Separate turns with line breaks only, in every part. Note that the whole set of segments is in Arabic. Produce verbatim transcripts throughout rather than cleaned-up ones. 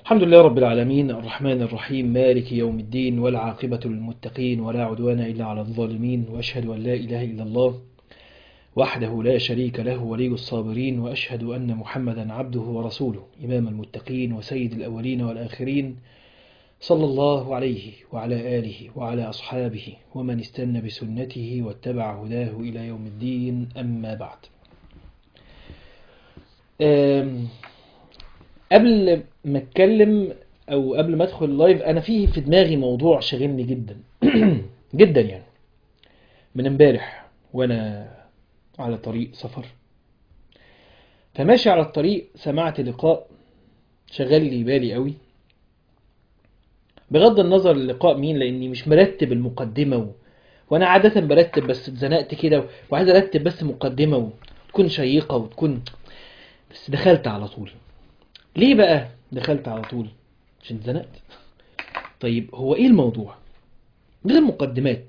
الحمد لله رب العالمين الرحمن الرحيم مالك يوم الدين والعاقبة للمتقين ولا عدوان إلا على الظالمين وأشهد أن لا إله إلا الله وحده لا شريك له ولي الصابرين وأشهد أن محمدا عبده ورسوله إمام المتقين وسيد الأولين والآخرين صلى الله عليه وعلى آله وعلى أصحابه ومن استنى بسنته واتبع هداه إلى يوم الدين أما بعد. أم قبل ما اتكلم او قبل ما ادخل اللايف انا فيه في دماغي موضوع شاغلني جدا جدا يعني من امبارح وانا على طريق سفر. فماشي على الطريق سمعت لقاء شغل لي بالي قوي، بغض النظر اللقاء مين لاني مش مرتب المقدمة و... وانا عادة برتب بس اتزنقت كده وعايز ارتب بس مقدمة وتكون شيقة وتكون، بس دخلت على طول. ليه بقى دخلت على طول؟ عشان اتزنقت. طيب هو ايه الموضوع غير مقدمات؟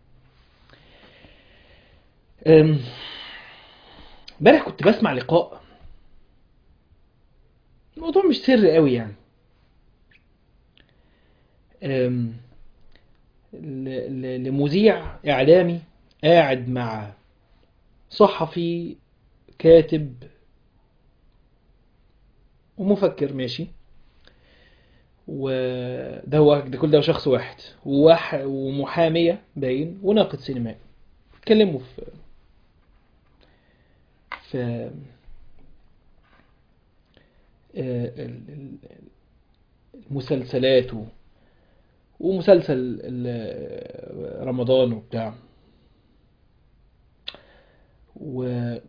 أم، امبارح كنت بسمع لقاء، الموضوع مش سر قوي يعني. أم، ل- ل- لمذيع اعلامي قاعد مع صحفي كاتب ومفكر ماشي، وده هو ده كل ده شخص واحد وواح ومحامية باين وناقد سينمائي اتكلموا في في آه، ال- ال- المسلسلات و- ومسلسل ال- رمضان وبتاع و...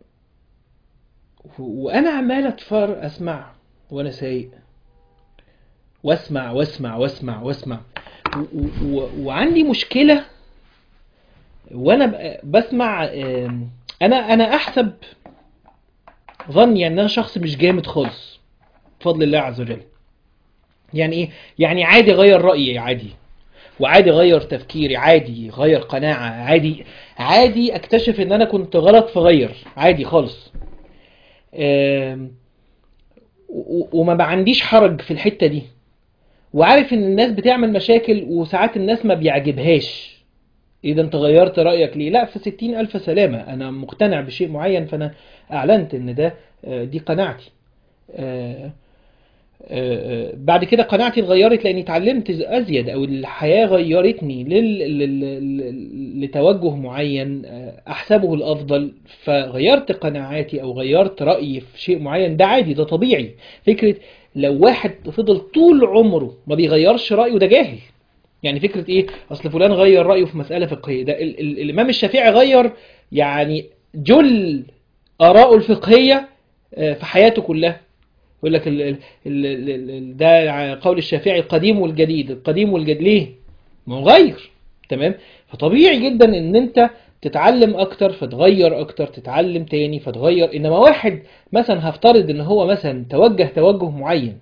و- وانا عمال اتفر اسمع وانا سايق، واسمع واسمع واسمع واسمع و... و... و... وعندي مشكلة وانا ب... بسمع. آم، انا انا احسب ظني ان انا شخص مش جامد خالص بفضل الله عز وجل. يعني ايه؟ يعني عادي غير رأيي عادي، وعادي غير تفكيري عادي، غير قناعة عادي، عادي اكتشف ان انا كنت غلط فغير عادي خالص. آم، و- و- وما عنديش حرج في الحتة دي، وعارف ان الناس بتعمل مشاكل وساعات الناس ما بيعجبهاش اذا انت غيرت رأيك ليه. لا، في ستين الف سلامة، انا مقتنع بشيء معين فانا اعلنت ان ده آه، دي قناعتي. آه، آه، آه، بعد كده قناعتي اتغيرت لاني اتعلمت ازيد او الحياة غيرتني لل... لل... لل- لتوجه معين آه، احسبه الافضل، فغيرت قناعاتي او غيرت رأيي في شيء معين. ده عادي، ده طبيعي. فكرة لو واحد فضل طول عمره ما بيغيرش رأيه ده جاهل. يعني فكرة ايه؟ اصل فلان غير رأيه في مسألة فقهية، ده ال... ال... الامام الشافعي غير يعني جل آراءه الفقهية آه، في حياته كلها. يقول لك ال ال ال ال ال ده قول الشافعي القديم والجديد، القديم والجديد ليه؟ ما هو غير. تمام. فطبيعي جدا ان انت تتعلم اكتر فتغير اكتر، تتعلم تاني فتغير. انما واحد مثلا هفترض ان هو مثلا توجه توجه معين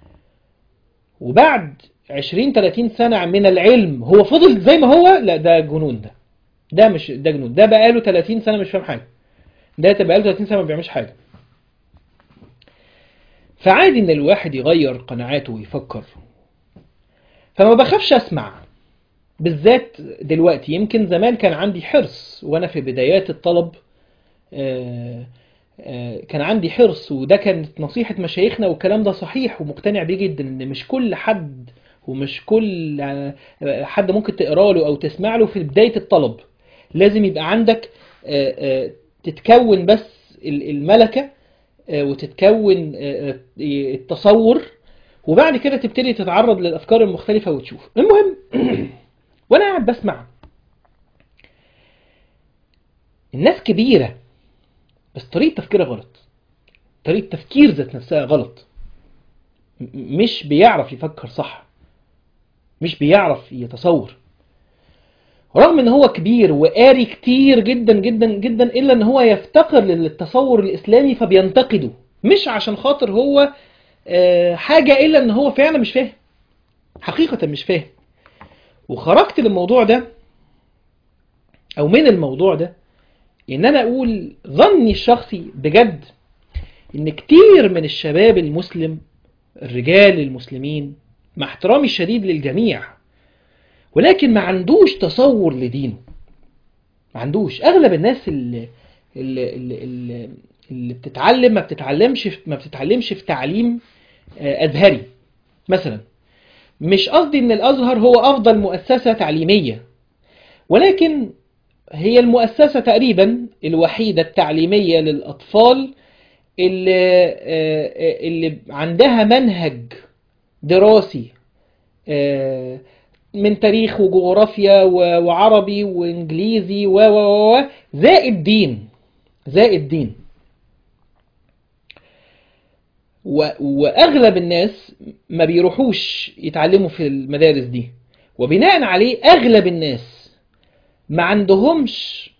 وبعد عشرين تلاتين سنة من العلم هو فضل زي ما هو، لا ده جنون. ده ده مش ده جنون، ده بقاله تلاتين سنة مش فاهم حاجة، ده بقاله تلاتين سنة ما بيعملش حاجة. فعادي ان الواحد يغير قناعاته ويفكر. فما بخافش اسمع، بالذات دلوقتي. يمكن زمان كان عندي حرص وانا في بدايات الطلب، آه، آه، كان عندي حرص، وده كانت نصيحة مشايخنا والكلام ده صحيح ومقتنع بيه جدا، ان مش كل حد ومش كل آه، حد ممكن تقرا له او تسمع له في بداية الطلب. لازم يبقى عندك آه، آه، تتكون بس ال- الملكة، آه، وتتكون آه، آه، التصور، وبعد كده تبتدي تتعرض للأفكار المختلفة وتشوف. المهم وانا قاعد بسمع الناس كبيرة بس طريقة تفكيرها غلط، طريقة تفكير ذات نفسها غلط. م- مش بيعرف يفكر صح، مش بيعرف يتصور، رغم ان هو كبير وقاري كتير جدا جدا جدا، الا ان هو يفتقر للتصور الاسلامي فبينتقده. مش عشان خاطر هو آه، حاجة، الا ان هو فعلا مش فاهم، حقيقة مش فاهم. وخرجت للموضوع ده او من الموضوع ده ان انا اقول ظني الشخصي بجد ان كتير من الشباب المسلم الرجال المسلمين مع احترامي الشديد للجميع، ولكن ما عندوش تصور لدينه. ما عندوش. اغلب الناس اللي اللي, اللي, اللي بتتعلم ما بتتعلمش في ما بتتعلمش في تعليم ازهري مثلا. مش قصدي ان الازهر هو افضل مؤسسة تعليمية، ولكن هي المؤسسة تقريبا الوحيدة التعليمية للاطفال اللي, اللي عندها منهج دراسي من تاريخ وجغرافيا وعربي وانجليزي و و زائد دين زائد دين. واغلب الناس ما بيروحوش يتعلموا في المدارس دي، وبناء عليه اغلب الناس ما عندهمش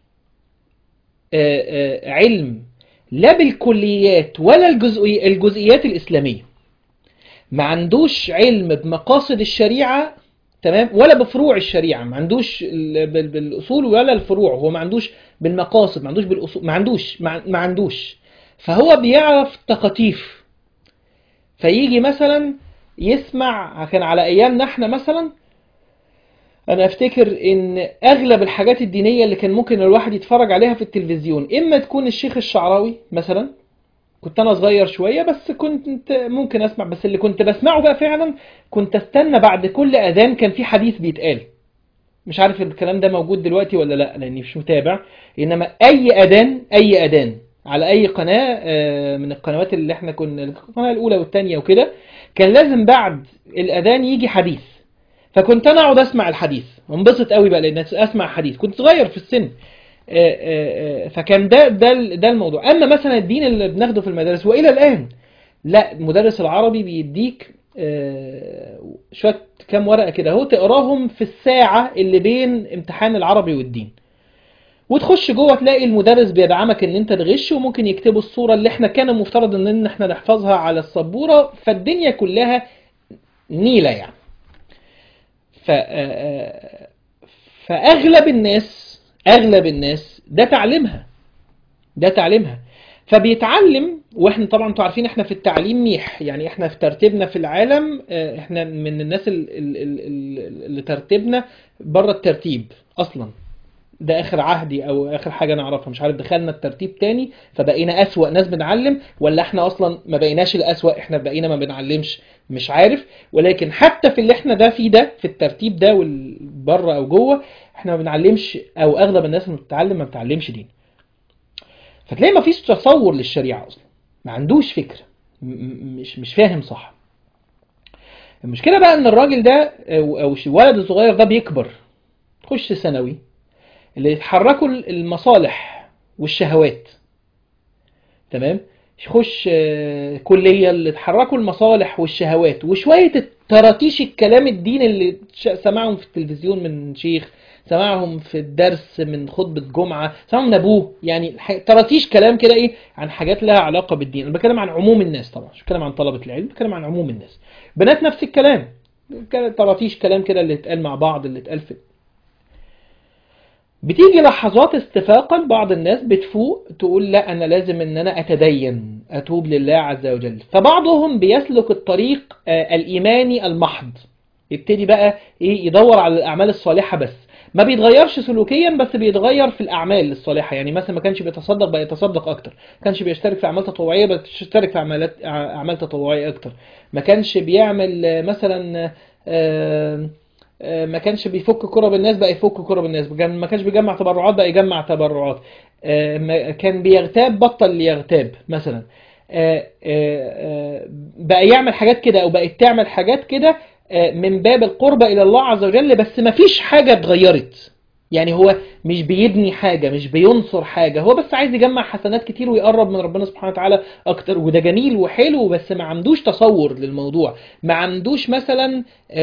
علم لا بالكليات ولا الجزئيات الإسلامية. ما عندوش علم بمقاصد الشريعة، تمام، ولا بفروع الشريعة. ما عندوش بالأصول ولا الفروع. هو ما عندوش بالمقاصد، ما عندوش بالأصول، ما عندوش ما عندوش فهو بيعرف تقاطيف. فيجي مثلا يسمع، كان على أيامنا احنا مثلا، أنا أفتكر إن أغلب الحاجات الدينية اللي كان ممكن الواحد يتفرج عليها في التلفزيون إما تكون الشيخ الشعراوي مثلا. كنت أنا صغير شوية بس كنت ممكن أسمع، بس اللي كنت بسمعه بقى فعلا كنت أستنى بعد كل أذان كان في حديث بيتقال. مش عارف الكلام ده موجود دلوقتي ولا لا لأني مش متابع. إنما أي أذان أي أذان على أي قناة من القنوات اللي احنا كنا، القناة الأولى والثانية وكده، كان لازم بعد الأذان يجي حديث. فكنت انا اقعد اسمع الحديث وانبسط قوي بقى لان اسمع حديث. كنت صغير في السن، فكان ده ده ده الموضوع. اما مثلا الدين اللي بناخده في المدارس والى الان، لا، المدرس العربي بيديك شويه كام ورقه كده اهو تقراهم في الساعه اللي بين امتحان العربي والدين، وتخش جوه تلاقي المدرس بيدعمك ان انت تغش، وممكن يكتبوا الصوره اللي احنا كان المفترض ان احنا نحفظها على السبوره. فالدنيا كلها نيله يعني. ف... فأغلب الناس أغلب الناس ده تعليمها ده تعليمها فبيتعلم. واحنا طبعا انتوا عارفين احنا في التعليم ميح، يعني احنا في ترتيبنا في العالم احنا من الناس اللي ترتيبنا بره الترتيب اصلا. ده اخر عهدي او اخر حاجة نعرفها. مش عارف دخلنا الترتيب تاني فبقينا اسوأ ناس بنعلم، ولا احنا اصلا ما بقيناش الاسوأ، احنا بقينا ما بنعلمش، مش عارف. ولكن حتى في اللي احنا ده فيه ده في الترتيب ده والبره او جوه احنا ما بنعلمش، او اغلب الناس اللي بتتعلم ما بتعلمش دين. فتلاقي ما فيش تصور للشريعة اصلا، ما عندوش فكرة، مش مش فاهم صح. المشكلة بقى ان الراجل ده او الولد الصغير ده بيكبر، تخش ثانوي، اللي يتحركوا المصالح والشهوات، تمام، يخش كلية اللي يتحركوا المصالح والشهوات وشوية التراتيش الكلام الدين اللي سمعهم في التلفزيون من شيخ، سمعهم في الدرس من خطبة جمعة، سمعهم من أبوه، يعني تراتيش كلام كده إيه عن حاجات لها علاقة بالدين. أنا بتكلم عن عموم الناس طبعا، مش بتكلم عن طلبة العلم، بتكلم عن عموم الناس. بنات نفس الكلام، تراتيش كلام كده اللي اتقال مع بعض، اللي اتقال في. بتيجي لحظات استفاقا بعض الناس بتفوق تقول لا أنا لازم أن أنا أتدين أتوب لله عز وجل. فبعضهم بيسلك الطريق الإيماني المحض، يبتدي بقى إيه يدور على الأعمال الصالحة بس، ما بيتغيرش سلوكيا بس بيتغير في الأعمال الصالحة. يعني مثلا ما كانش بيتصدق بقى يتصدق أكتر، ما كانش بيشترك في أعمال تطوعية بقى يشترك في أعمالات أعمال تطوعية أكتر، ما كانش بيعمل مثلا آه ما كانش بيفك كرة بالناس بقى يفك كرة بالناس، ما كانش بيجمع تبرعات بقى يجمع تبرعات، كان بيغتاب بطل يغتاب مثلا، بقى يعمل حاجات كده او بقت تعمل حاجات كده من باب القربة الى الله عز وجل. بس ما فيش حاجة اتغيرت، يعني هو مش بيبني حاجة، مش بينصر حاجة، هو بس عايز يجمع حسنات كتير ويقرب من ربنا سبحانه وتعالى اكتر، وده جميل وحلو، بس ما عندوش تصور للموضوع، ما عندوش مثلا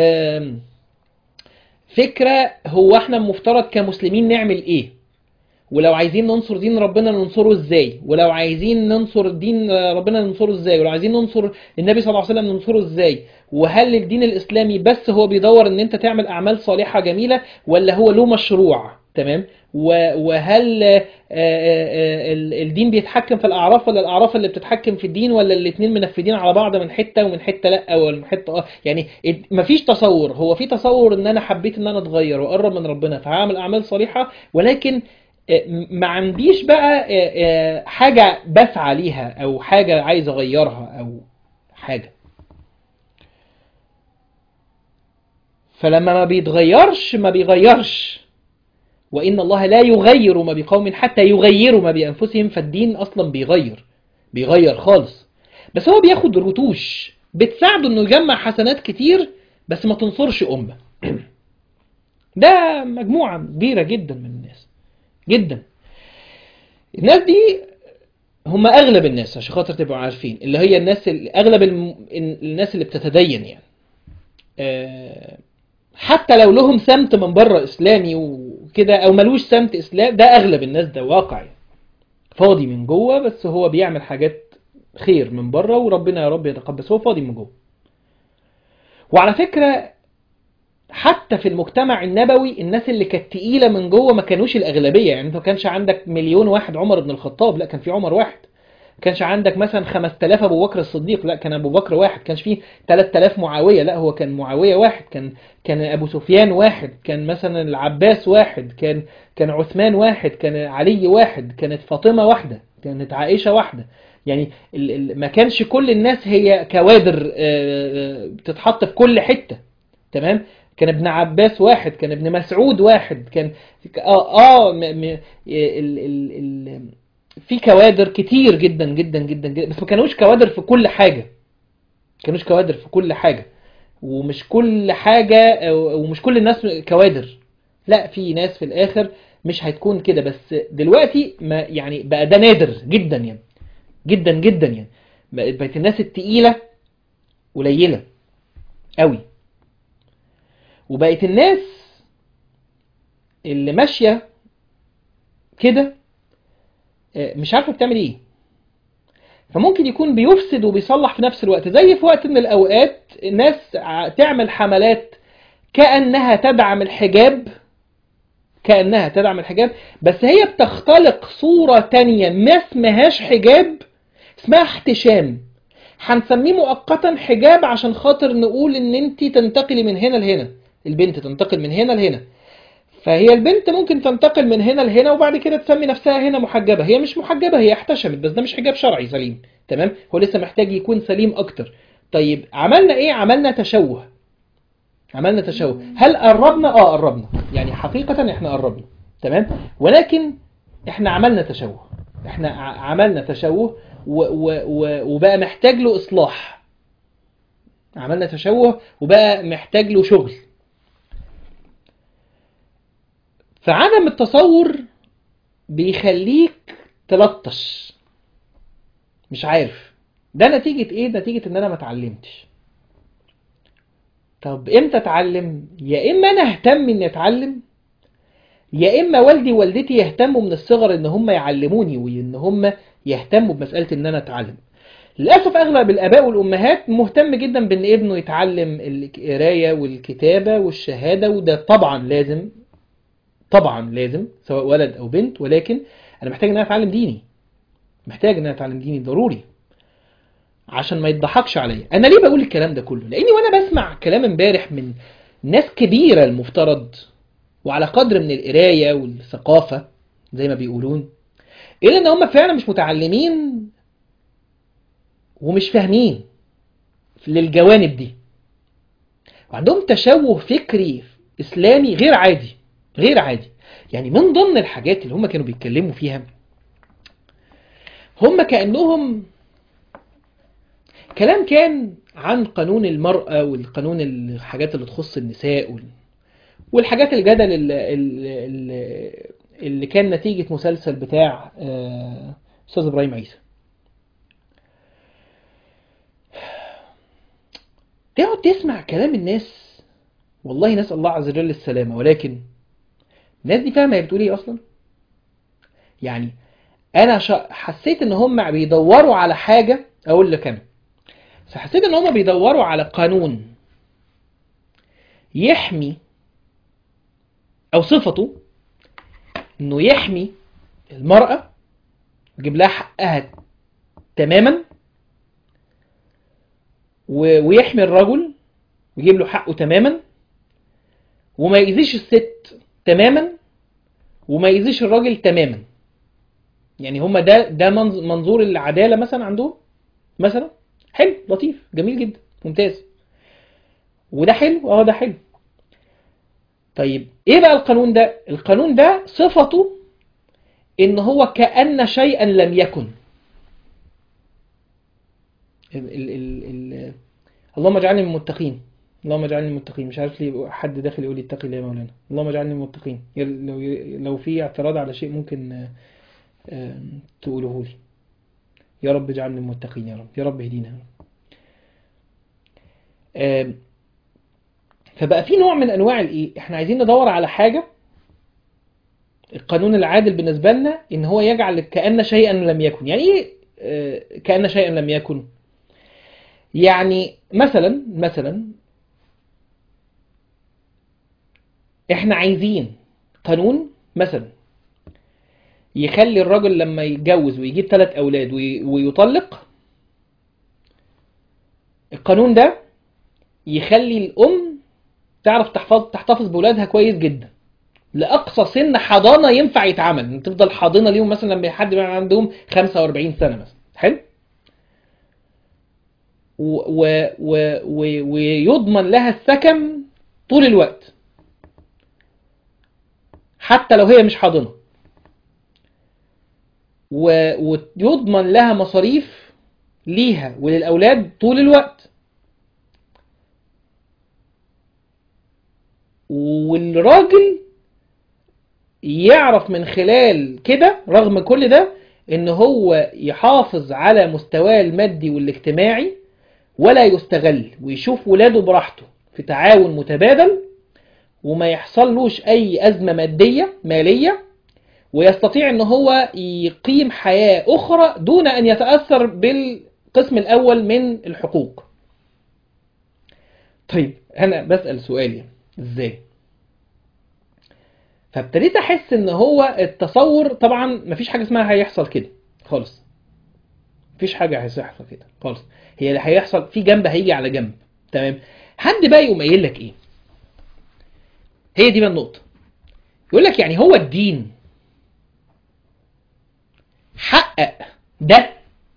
فكرة هو احنا المفترض كمسلمين نعمل ايه، ولو عايزين ننصر دين ربنا ننصره ازاي، ولو عايزين ننصر دين ربنا ننصره ازاي، ولو عايزين ننصر النبي صلى الله عليه وسلم ننصره ازاي. وهل الدين الاسلامي بس هو بيدور ان انت تعمل اعمال صالحة جميلة، ولا هو له مشروع، تمام، وهل الدين بيتحكم في الاعراف ولا الاعراف اللي بتتحكم في الدين، ولا الاثنين منفذين على بعض من حته ومن حته لا، ولا من حته اه يعني مفيش تصور. هو في تصور ان انا حبيت ان انا اتغير واقرب من ربنا فهعمل اعمال صالحه، ولكن ما عنديش بقى حاجه بسعى ليها او حاجه عايز اغيرها او حاجه. فلما ما بيتغيرش ما بيغيرش، وإن الله لا يغير ما بقوم حتى يغيروا ما بأنفسهم. فالدين أصلا بيغير بيغير خالص، بس هو بياخد رتوش بتساعده إنه يجمع حسنات كتير بس ما تنصرش أمة. ده مجموعة كبيرة جدا من الناس جدا. الناس دي هم أغلب الناس عشان خاطر تبقوا عارفين، اللي هي الناس اللي أغلب الناس اللي بتتدين يعني أه حتى لو لهم سمت من بره اسلامي وكده او ملوش سمت اسلام، ده اغلب الناس، ده واقعي فاضي من جوه، بس هو بيعمل حاجات خير من بره وربنا يا رب يتقبل، بس هو فاضي من جوه. وعلى فكرة حتى في المجتمع النبوي الناس اللي كانت تقيلة من جوه ما كانوش الاغلبية. يعني انت ما كانش عندك مليون واحد عمر بن الخطاب، لا كان في عمر واحد. كانش عندك مثلا خمسة آلاف ابو بكر الصديق، لا كان ابو بكر واحد. كانش فيه ثلاثة آلاف معاوية، لا هو كان معاوية واحد. كان كان ابو سفيان واحد، كان مثلا العباس واحد، كان كان عثمان واحد، كان علي واحد، كانت فاطمة واحدة، كانت عائشة واحدة. يعني ال ال ما كانش كل الناس هي كوادر بتتحط في كل حتة، تمام. كان ابن عباس واحد، كان ابن مسعود واحد، كان اه اه م م ال ال ال في كوادر كتير جدا جدا جدا جدا، بس ما كانوش كوادر في كل حاجة. ما كانوش كوادر في كل حاجة، ومش كل حاجة ومش كل الناس كوادر. لا في ناس في الآخر مش هتكون كده، بس دلوقتي ما يعني بقى ده نادر جدا يعني جدا جدا يعني. بقت الناس التقيلة قليلة قوي، وبقت الناس اللي ماشية كده مش عارفة بتعمل ايه. فممكن يكون بيفسد وبيصلح في نفس الوقت. زي في وقت من الأوقات الناس تعمل حملات كأنها تدعم الحجاب، كأنها تدعم الحجاب، بس هي بتختلق صورة تانية ما اسمهاش حجاب، اسمها احتشام. هنسميه مؤقتا حجاب عشان خاطر نقول ان انت تنتقلي من هنا لهنا، البنت تنتقل من هنا لهنا. فهي البنت ممكن تنتقل من هنا لهنا وبعد كده تسمي نفسها هنا محجبة. هي مش محجبة، هي احتشمت، بس ده مش حجاب شرعي سليم، تمام. هو لسه محتاج يكون سليم اكتر. طيب عملنا ايه؟ عملنا تشوه. عملنا تشوه. هل قربنا؟ اه قربنا، يعني حقيقة احنا قربنا، تمام. ولكن احنا عملنا تشوه، احنا عملنا تشوه و و و وبقى محتاج له اصلاح. عملنا تشوه وبقى محتاج له شغل. فعدم التصور بيخليك تلطش، مش عارف ده نتيجة ايه. نتيجة ان انا ما اتعلمتش. طب امتى اتعلم؟ يا اما انا اهتم اني اتعلم، يا اما والدي ووالدتي يهتموا من الصغر ان هم يعلموني وان هم يهتموا بمسألة ان انا اتعلم. للأسف اغلب الاباء والامهات مهتم جدا بان ابنه يتعلم القراية والكتابة والشهادة، وده طبعا لازم، طبعا لازم سواء ولد او بنت، ولكن انا محتاج ان انا اتعلم ديني، محتاج ان انا اتعلم ديني ضروري عشان ما يضحكش عليا. انا ليه بقول الكلام ده كله؟ لاني وانا بسمع كلام امبارح من ناس كبيرة المفترض وعلى قدر من القراية والثقافة زي ما بيقولون، الا ان هم فعلا مش متعلمين ومش فاهمين للجوانب دي، وعندهم تشوه فكري اسلامي غير عادي، غير عادي. يعني من ضمن الحاجات اللي هم كانوا بيتكلموا فيها، هم كأنهم كلام كان عن قانون المرأة والقانون الحاجات اللي تخص النساء والحاجات الجدل اللي, اللي, اللي كان نتيجة مسلسل بتاع أستاذ إبراهيم عيسى. تقعد تسمع كلام الناس، والله نسأل الله عز وجل السلامة، ولكن الناس دي فاهمة هي بتقول ايه أصلا؟ يعني أنا حسيت إن هم بيدوروا على حاجة، أقول لك أنا حسيت إن هم بيدوروا على قانون يحمي أو صفته انه يحمي المرأة ويجيب لها حقها تماما، ويحمي الرجل ويجيب له حقه تماما، وما يأذيش الست تماما وما يأذيش الراجل تماما. يعني هما ده ده منظور العدالة مثلا عندهم مثلا. حلو، لطيف، جميل جدا، ممتاز، وده حلو، اه ده حلو. طيب ايه بقى القانون ده؟ القانون ده صفته ان هو كأن شيئا لم يكن. ال ال ال ال اللهم اجعلني من المتقين، اللهم اجعلني من المتقين. مش عارف ليه حد داخل يقول لي اتقي الله يا مولانا. اللهم اجعلني من المتقين. لو لو في اعتراض على شيء ممكن تقوله لي. يا رب اجعلني من المتقين، يا رب، يا رب اهدينا. فبقى في نوع من انواع الايه، احنا عايزين ندور على حاجة. القانون العادل بالنسبة لنا ان هو يجعل كأن شيئا لم يكن. يعني ايه كأن شيئا لم يكن؟ يعني مثلا مثلا احنا عايزين قانون مثلا يخلي الرجل لما يتجوز ويجيب ثلاث اولاد ويطلق، القانون ده يخلي الام تعرف تحفظ تحتفظ بولادها كويس جدا لاقصى سن حضانه ينفع يتعمل، تفضل حاضنه ليهم مثلا لما حد يبقى عندهم خمسة وأربعين سنه مثلا. حلو. و و و ويضمن لها السكن طول الوقت حتى لو هي مش حاضنه، ويضمن لها مصاريف ليها وللأولاد طول الوقت. والراجل يعرف من خلال كده رغم كل ده ان هو يحافظ على مستواه المادي والاجتماعي ولا يستغل، ويشوف ولاده براحته في تعاون متبادل، وما يحصلوش اي ازمة مادية مالية، ويستطيع ان هو يقيم حياة اخرى دون ان يتأثر بالقسم الاول من الحقوق. طيب انا بسأل سؤالي ازاي؟ فابتديت احس ان هو التصور طبعا مفيش حاجة اسمها هيحصل كده خالص، مفيش حاجة هيحصل كده خالص. هي اللي هيحصل في جنب هيجي على جنب. تمام. حد بقى يقوم قايل لك ايه؟ هي دي بقى النقطة. يقول لك يعني هو الدين حقق ده.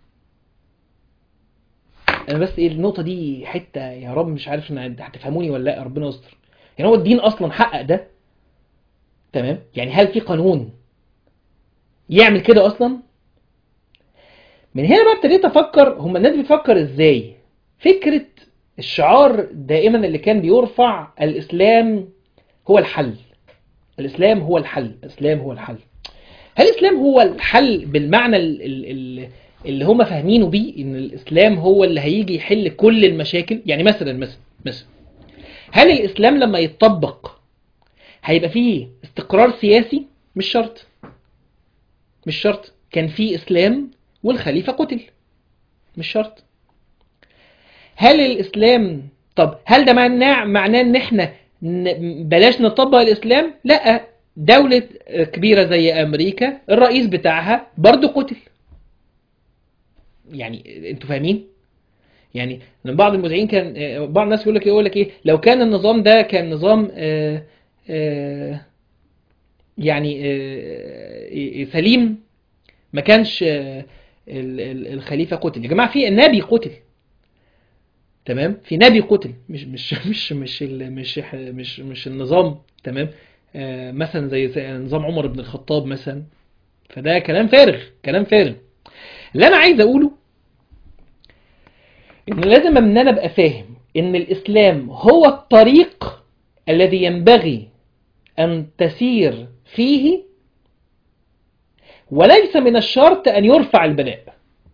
انا بس ايه النقطة دي حتة يا رب مش عارف ان هتفهموني ولا لا، ربنا يستر. يعني هو الدين اصلا حقق ده؟ تمام. يعني هل في قانون يعمل كده اصلا؟ من هنا بقى ابتديت افكر هم الناس بتفكر ازاي. فكرة الشعار دائما اللي كان بيرفع الاسلام هو الحل، الاسلام هو الحل، الاسلام هو الحل. هل الاسلام هو الحل بالمعنى اللي هم فاهمينه بيه ان الاسلام هو اللي هيجي يحل كل المشاكل؟ يعني مثلا مثلا مثلا هل الاسلام لما يتطبق هيبقى فيه استقرار سياسي؟ مش شرط، مش شرط. كان فيه اسلام والخليفة قتل، مش شرط. هل الاسلام طب هل ده معناه معناه ان احنا بلاش نطبق الاسلام؟ لا، دولة كبيرة زي امريكا الرئيس بتاعها برضو قتل. يعني انتوا فاهمين؟ يعني من بعض المذيعين كان بعض الناس يقول لك يقول لك ايه لو كان النظام ده كان نظام آآ آآ يعني آآ سليم ما كانش الخليفة قتل. يا جماعة في النبي قتل، تمام؟ في نبي قتل، مش مش مش مش مش مش مش النظام. تمام. مثلا زي نظام عمر بن الخطاب مثلا. فده كلام فارغ، كلام فارغ. اللي انا عايز اقوله ان لازم ان انا ابقى فاهم ان الاسلام هو الطريق الذي ينبغي ان تسير فيه، وليس من الشرط ان يرفع البلاء.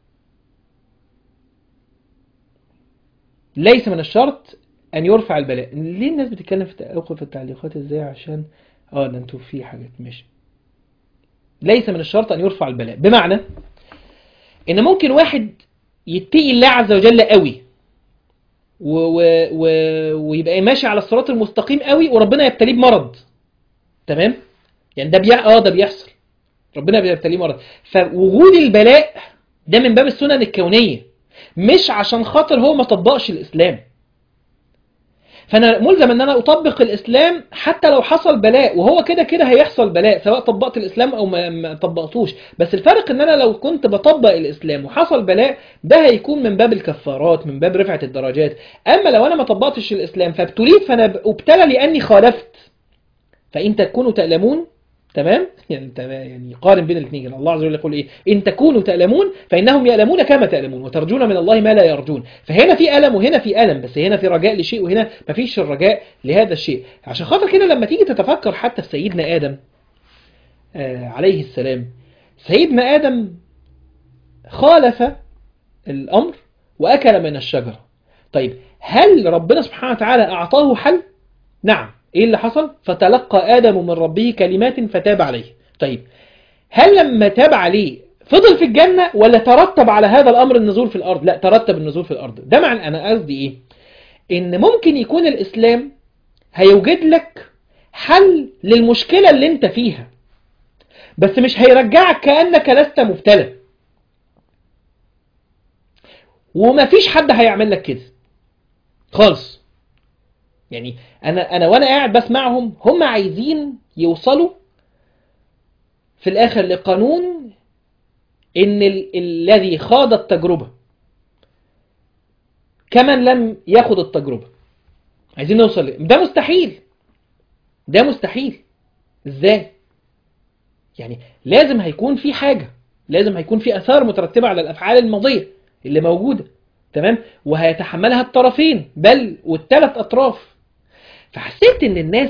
ليس من الشرط ان يرفع البلاء. ليه الناس بتتكلم في اوقف التعليقات ازاي؟ عشان اه ده انتوا في حاجات ماشي. ليس من الشرط ان يرفع البلاء، بمعنى ان ممكن واحد يتقي الله عز وجل قوي و و و ويبقى ماشي على الصراط المستقيم قوي وربنا يبتليه بمرض. تمام. يعني ده بيح... اه ده بيحصل، ربنا بيبتليه مرض. فوجود البلاء ده من باب السنن الكونية، مش عشان خاطر هو ما طبقش الإسلام. فأنا ملزم أن أنا أطبق الإسلام حتى لو حصل بلاء، وهو كده كده هيحصل بلاء سواء طبقت الإسلام أو ما, ما طبقتوش. بس الفرق أن أنا لو كنت بطبق الإسلام وحصل بلاء، ده هيكون من باب الكفارات، من باب رفعة الدرجات. أما لو أنا ما طبقتش الإسلام فابتليت، فأنا أبتلى لأني خالفت. فإن تكونوا تألمون، تمام، يعني يعني قارن بين الاثنين. الله عز وجل يقول ايه؟ ان تكونوا تألمون فانهم يألمون كما تألمون وترجون من الله ما لا يرجون. فهنا في ألم وهنا في ألم، بس هنا في رجاء لشيء وهنا مفيش الرجاء لهذا الشيء. عشان خاطر كده لما تيجي تتفكر حتى في سيدنا آدم آه عليه السلام، سيدنا آدم خالف الأمر وأكل من الشجرة. طيب هل ربنا سبحانه وتعالى أعطاه حل؟ نعم. ايه اللي حصل؟ فتلقى آدم من ربه كلمات فتاب عليه. طيب هل لما تاب عليه فضل في الجنة ولا ترتب على هذا الأمر النزول في الأرض؟ لا، ترتب النزول في الأرض. ده معنى أنا قصدي إيه؟ إن ممكن يكون الإسلام هيوجد لك حل للمشكلة اللي انت فيها، بس مش هيرجعك كأنك لست مبتلى. ومفيش حد هيعمل لك كده خالص. يعني أنا أنا وأنا قاعد بسمعهم، هم عايزين يوصلوا في الآخر لقانون إن ال الذي خاض التجربة كمن لم ياخد التجربة. عايزين نوصل ل... ده مستحيل، ده مستحيل. إزاي؟ يعني لازم هيكون في حاجة، لازم هيكون في أثار مترتبة على الأفعال الماضية اللي موجودة، تمام، وهيتحملها الطرفين بل والثلاث أطراف. فحسيت إن الناس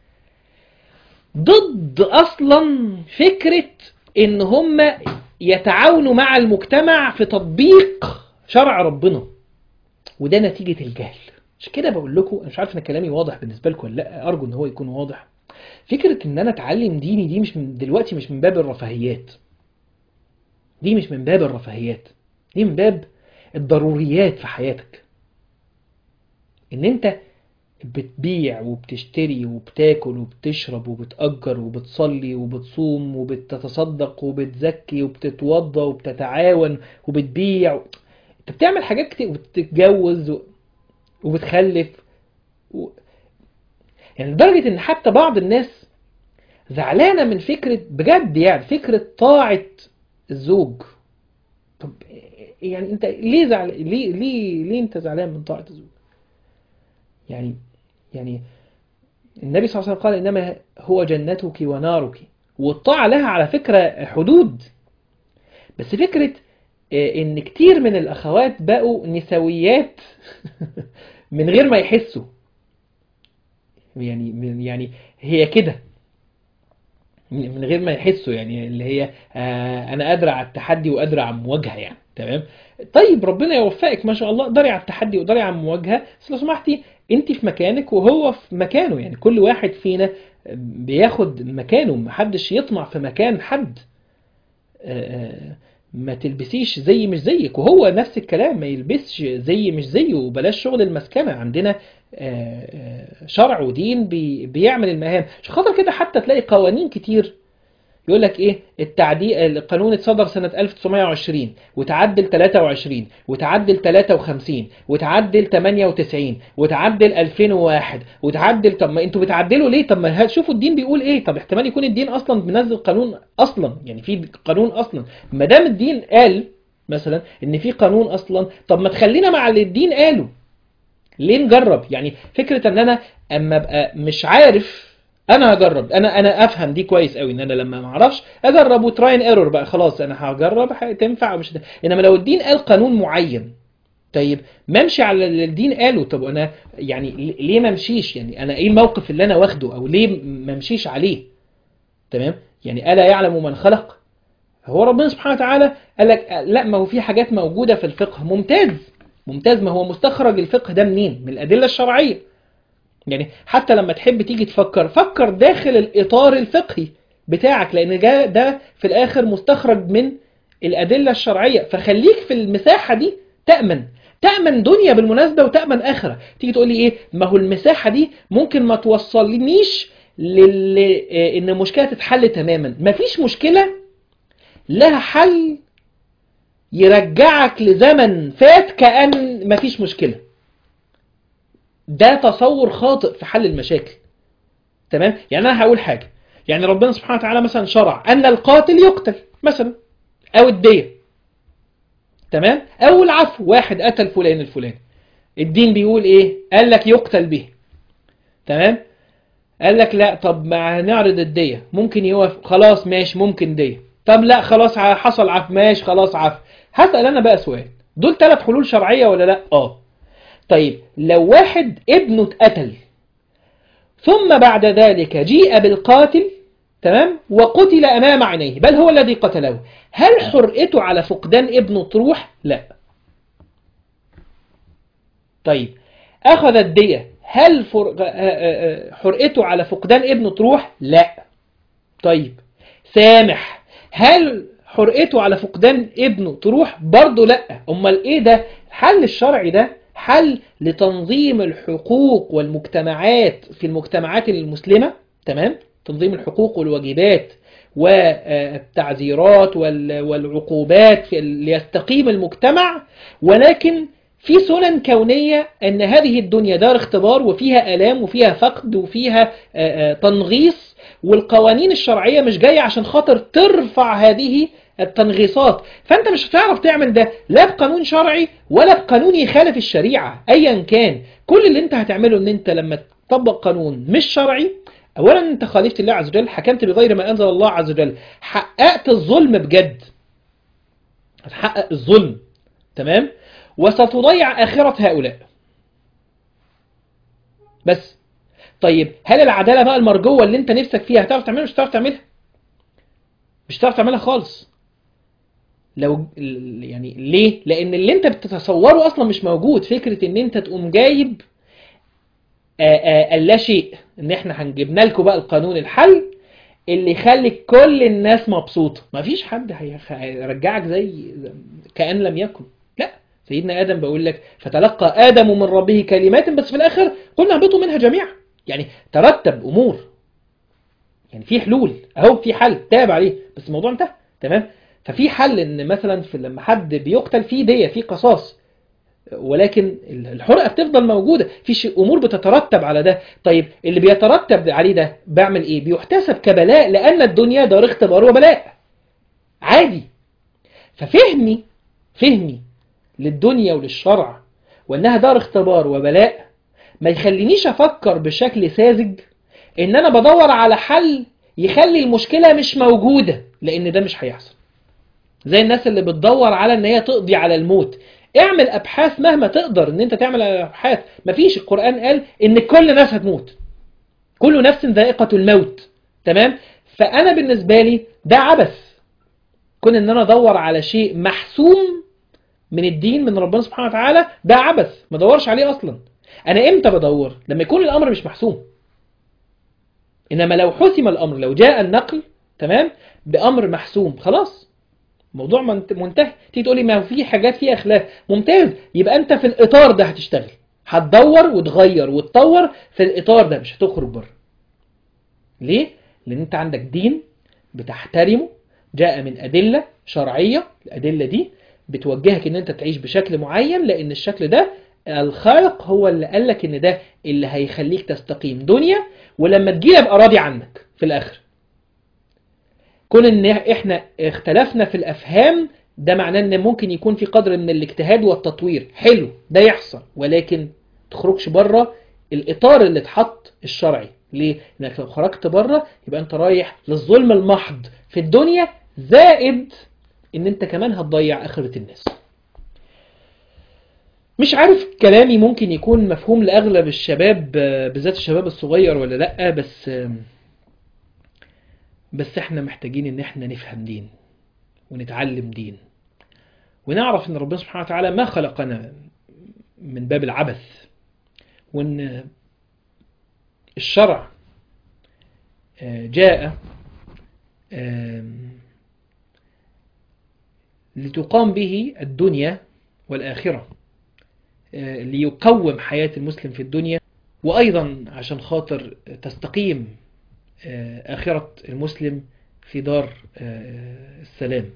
ضد أصلا فكرة إن هم يتعاونوا مع المجتمع في تطبيق شرع ربنا، وده نتيجة الجهل. مش كده بقول لكم، أنا مش عارف إن كلامي واضح بالنسبة لكم ولا لا، أرجو إن هو يكون واضح. فكرة إن أنا أتعلم ديني دي مش من دلوقتي، مش من باب الرفاهيات، دي مش من باب الرفاهيات، دي من باب الضروريات في حياتك. إن أنت بتبيع وبتشتري وبتاكل وبتشرب وبتأجر وبتصلي وبتصوم وبتتصدق وبتزكي وبتتوضى وبتتعاون وبتبيع، انت بتعمل حاجات كتير وبتتجوز وبتخلف و... يعني لدرجة ان حتى بعض الناس زعلانة من فكرة، بجد يعني فكرة طاعة الزوج. طب يعني انت ليه زعل ليه ليه ليه انت زعلان من طاعة الزوج؟ يعني يعني النبي صلى الله عليه وسلم قال إنما هو جنتك ونارك، والطاعة لها على فكرة حدود. بس فكرة إن كتير من الأخوات بقوا نسويات من غير ما يحسوا، يعني يعني هي كده من غير ما يحسوا، يعني اللي هي أنا قادرة على التحدي وقادرة على المواجهة، يعني تمام. طيب ربنا يوفقك ما شاء الله، قدري على التحدي وقدري على المواجهة، بس لو سمحتي انت في مكانك وهو في مكانه. يعني كل واحد فينا بياخد مكانه، محدش يطمع في مكان حد. ما تلبسيش زي مش زيك، وهو نفس الكلام، ما يلبسش زي مش زيه. وبلاش شغل المسكنة، عندنا شرع ودين بيعمل المهام. عشان خاطر كده حتى تلاقي قوانين كتير يقول لك ايه، التعديل القانون اتصدر سنة ألف وتسعمائة وعشرين وتعدل ثلاثة وعشرين وتعدل ثلاثة وخمسين وتعدل ثمانية وتسعين وتعدل ألفين وواحد وتعدل. طب ما انتوا بتعدلوا ليه؟ طب ما شوفوا الدين بيقول ايه. طب احتمال يكون الدين اصلا بنزل قانون اصلا، يعني في قانون اصلا. ما دام الدين قال مثلا ان في قانون اصلا، طب ما تخلينا مع اللي الدين قاله. ليه نجرب؟ يعني فكرة ان انا اما ابقى مش عارف انا هجرب، انا انا افهم دي كويس قوي، ان انا لما ما اعرفش اجرب وتراين ايرور بقى، خلاص انا هجرب تنفع او مش ده. انما لو الدين قال قانون معين، طيب ما امشي على اللي الدين قاله. طب انا يعني ليه ما امشيش؟ يعني انا ايه الموقف اللي انا واخده، او ليه ما امشيش عليه؟ تمام. يعني الا يعلم من خلق. هو ربنا سبحانه وتعالى قال لك لا، ما هو في حاجات موجوده في الفقه. ممتاز ممتاز. ما هو مستخرج الفقه ده منين؟ من الادله الشرعيه. يعني حتى لما تحب تيجي تفكر، فكر داخل الإطار الفقهي بتاعك، لأن ده, ده في الآخر مستخرج من الأدلة الشرعية. فخليك في المساحة دي، تأمن تأمن دنيا بالمناسبة وتأمن آخرة. تيجي تقول لي إيه؟ ما هو المساحة دي ممكن ما توصلنيش لل... ان المشكلة تتحل تماما. مفيش مشكلة لها حل يرجعك لزمن فات كأن مفيش مشكلة. ده تصور خاطئ في حل المشاكل. تمام؟ يعني انا هقول حاجة، يعني ربنا سبحانه وتعالى مثلا شرع ان القاتل يقتل مثلا، او الدية، تمام، او العفو، واحد قتل فلان الفلاني، الدين بيقول ايه؟ قال لك يقتل به، تمام. قال لك لا، طب ما نعرض الدية، ممكن يوافق، خلاص ماشي ممكن دية. طب لا خلاص حصل عفو، ماشي خلاص عفو. هسأل انا بقى سؤال، دول ثلاث حلول شرعية ولا لا؟ اه. طيب لو واحد ابنه اتقتل ثم بعد ذلك جيء بالقاتل، تمام، وقتل امام عينيه، بل هو الذي قتله، هل حرقته على فقدان ابنه تروح؟ لا. طيب اخذ الدية، هل فر... حرقته على فقدان ابنه تروح؟ لا. طيب سامح، هل حرقته على فقدان ابنه تروح؟ برضه لا. امال ايه ده؟ الحل الشرعي ده حل لتنظيم الحقوق والمجتمعات في المجتمعات المسلمة، تمام، تنظيم الحقوق والواجبات والتعزيرات والعقوبات ليستقيم المجتمع. ولكن في سنن كونية أن هذه الدنيا دار اختبار، وفيها آلام وفيها فقد وفيها تنغيص، والقوانين الشرعية مش جاية عشان خاطر ترفع هذه التنغيصات. فأنت مش هتعرف تعمل ده لا بقانون شرعي ولا بقانون يخالف الشريعة أيا كان. كل اللي انت هتعمله ان انت لما تطبق قانون مش شرعي، أولا انت خالفت الله عز وجل، حكمت بغير ما أنزل الله عز وجل، حققت الظلم بجد، هتحقق الظلم، تمام، وستضيع آخرة هؤلاء بس. طيب هل العدالة بقى المرجوة اللي انت نفسك فيها هتعرف تعملها؟ مش هتعرف تعملها، مش هتعرف تعملها خالص. لو يعني ليه؟ لأن اللي انت بتتصوره أصلا مش موجود. فكرة ان انت تقوم جايب اللا شيء، ان احنا هنجيبنا لكم بقى القانون الحل اللي يخلي كل الناس مبسوطة، مفيش حد هيرجعك زي كأن لم يكن. لا، سيدنا آدم بقول لك فتلقى آدم من ربه كلمات، بس في الآخر قلنا اهبطوا منها جميعا. يعني ترتب أمور، يعني في حلول اهو، في حل تاب عليه، بس الموضوع انتهى، تمام. ففي حل ان مثلا في لما حد بيقتل فيه دية، في قصاص، ولكن الحرقة بتفضل موجودة، في أمور بتترتب على ده. طيب اللي بيترتب عليه ده بعمل إيه؟ بيحتسب كبلاء، لأن الدنيا دار اختبار وبلاء عادي. ففهمي فهمي للدنيا وللشرع وأنها دار اختبار وبلاء ما يخلينيش أفكر بشكل ساذج إن أنا بدور على حل يخلي المشكلة مش موجودة، لأن ده مش هيحصل. زي الناس اللي بتدور على ان هي تقضي على الموت. اعمل ابحاث مهما تقدر ان انت تعمل ابحاث، مفيش. القرآن قال ان كل الناس هتموت، كل نفس ذائقة الموت، تمام. فانا بالنسبة لي ده عبث، كون ان انا ادور على شيء محسوم من الدين من ربنا سبحانه وتعالى، ده عبث ما دورش عليه اصلا. انا امتى بدور؟ لما يكون الامر مش محسوم. انما لو حسم الامر، لو جاء النقل، تمام، بامر محسوم، خلاص موضوع منتهي. تيجي تقولي ما في حاجات فيها خلاف، ممتاز، يبقى انت في الاطار ده هتشتغل، هتدور وتغير وتطور في الاطار ده، مش هتخرج بره. ليه؟ لان انت عندك دين بتحترمه، جاء من ادله شرعيه، الادله دي بتوجهك ان انت تعيش بشكل معين، لان الشكل ده الخالق هو اللي قالك ان ده اللي هيخليك تستقيم دنيا، ولما تجيلي ابقى راضي عنك في الاخر. كون ان احنا اختلفنا في الافهام ده معناه ان ممكن يكون في قدر من الاجتهاد والتطوير، حلو ده يحصل، ولكن تخرجش بره الاطار اللي اتحط الشرعي. ليه؟ انك لو خرجت بره يبقى انت رايح للظلم المحض في الدنيا، زائد ان انت كمان هتضيع اخرة الناس. مش عارف كلامي ممكن يكون مفهوم لاغلب الشباب، بالذات الشباب الصغير ولا لا، بس بس احنا محتاجين ان احنا نفهم دين ونتعلم دين، ونعرف ان ربنا سبحانه وتعالى ما خلقنا من باب العبث، وان الشرع جاء لتقام به الدنيا والآخرة، ليقوم حياة المسلم في الدنيا، وأيضا عشان خاطر تستقيم آخرة المسلم في دار السلام،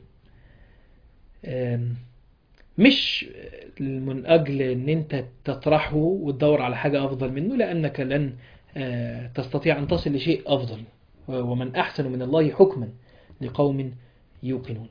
مش من أجل أن أنت تطرحه وتدور على حاجة أفضل منه، لأنك لن تستطيع أن تصل لشيء أفضل، ومن أحسن من الله حكما لقوم يوقنون.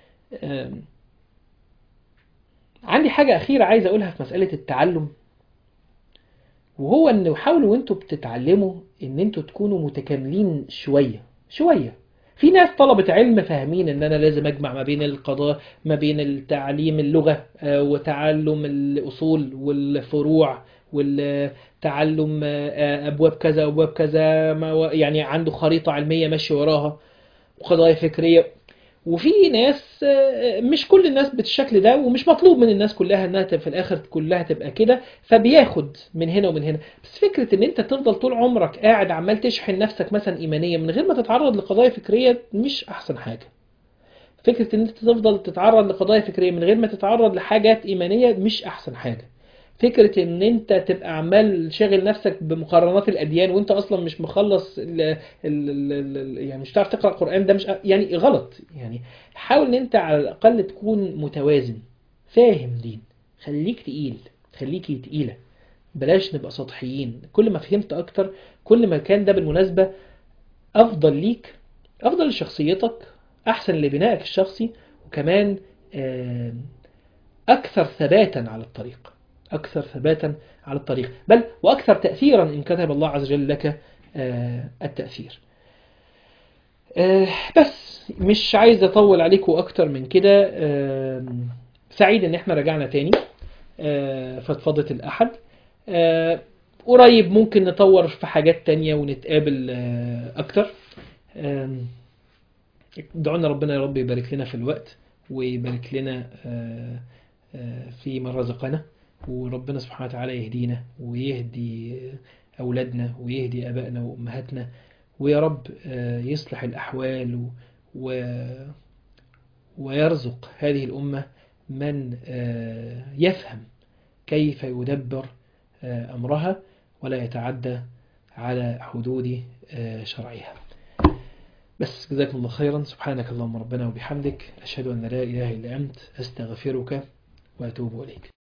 عندي حاجة أخيرة عايز أقولها في مسألة التعلم، وهو أنه حاولوا وأنتوا بتتعلموا أن أنتوا تكونوا متكاملين شوية شوية. في ناس طلبة علم فاهمين ان انا لازم اجمع ما بين القضاء، ما بين التعليم اللغة وتعلم الاصول والفروع والتعلم ابواب كذا وابواب كذا، يعني عنده خريطة علمية ماشي وراها وقضايا فكرية. وفي ناس، مش كل الناس بالشكل ده، ومش مطلوب من الناس كلها انها في الاخر كلها تبقى كده، فبياخد من هنا ومن هنا. بس فكرة ان انت تفضل طول عمرك قاعد عمال تشحن نفسك مثلا ايمانيا من غير ما تتعرض لقضايا فكرية مش احسن حاجة. فكرة ان انت تفضل تتعرض لقضايا فكرية من غير ما تتعرض لحاجات ايمانية مش احسن حاجة. فكرة ان انت تبقى عمال شاغل نفسك بمقارنات الاديان وانت اصلا مش مخلص ال ال ال يعني مش تعرف تقرأ القرآن، ده مش يعني غلط. يعني حاول ان انت على الاقل تكون متوازن، فاهم دين، خليك تقيل، خليكي تقيلة، بلاش نبقى سطحيين. كل ما فهمت اكتر كل ما كان ده بالمناسبة افضل ليك، افضل لشخصيتك، احسن لبنائك الشخصي، وكمان اكثر ثباتا على الطريق، أكثر ثباتا على الطريق، بل وأكثر تأثيرا إن كتب الله عز وجل لك التأثير. بس مش عايز أطول عليكم أكتر من كده. سعيد إن إحنا رجعنا تاني فضفضة الأحد. قريب ممكن نطور في حاجات تانية ونتقابل أكتر. دعونا ربنا يا رب يبارك لنا في الوقت، ويبارك لنا في من رزقنا، وربنا سبحانه وتعالى يهدينا ويهدي أولادنا ويهدي أبائنا وأمهاتنا، ويا رب يصلح الأحوال ويرزق هذه الأمة من يفهم كيف يدبر أمرها ولا يتعدى على حدود شرعها. بس جزاكم الله خيرا. سبحانك اللهم ربنا وبحمدك، أشهد أن لا إله إلا أنت، أستغفرك وأتوب إليك.